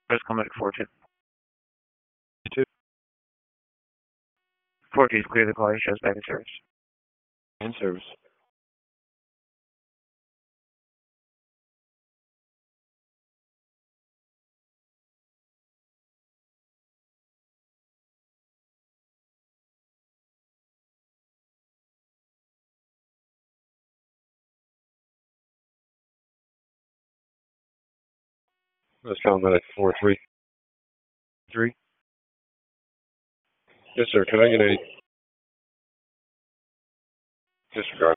First comment 42. Two. 42 is clear. The call shows back in service. In service. Let's call medic 4-3. 3. Yes, sir. Can I get a disregard?